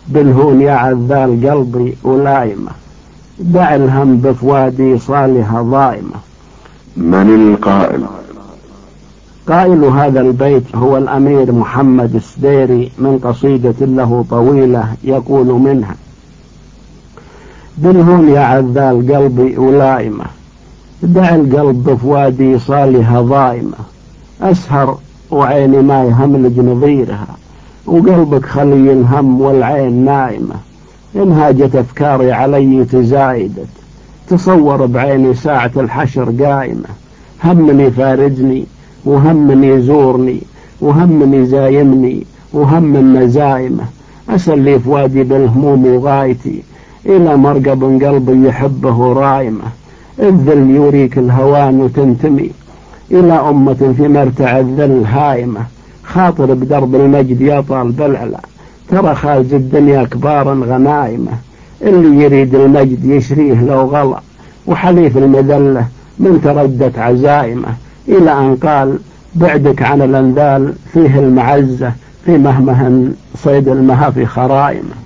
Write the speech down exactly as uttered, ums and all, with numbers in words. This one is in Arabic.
بالهون يا عذال قلبي ولايمة، دع الهم بفوادي صالحة ضائمة. من القائل؟ قائل هذا البيت هو الأمير محمد السديري، من قصيدة له طويلة يقول منها: بالهون يا عذال قلبي ولائمة، دع القلب بفوادي صالحة ضائمة. أسهر وعيني ما يهملج نظيرها، وقلبك خلي الهم والعين نائمة. إن هاجت أفكاري علي تزايدت، تصور بعيني ساعة الحشر قائمة. همني فارجني وهمني يزورني، وهمني زايمني وهم مزايمة. أسلي فوادي بالهموم وغايتي، إلى مرقب قلبي يحبه رايمة. الذل يوريك الهوان وتنتمي، إلى أمة في مرتع الذل هايمة. خاطر بدرب المجد يا طالب العلا، ترى خالج الدنيا كبارا غنايمة. اللي يريد المجد يشريه لو غلا، وحليف المذلة من تردت عزائمة. إلى أن قال: بعدك عن الأنذال فيه المعزة، في مهمه صيد المها في خرائمه.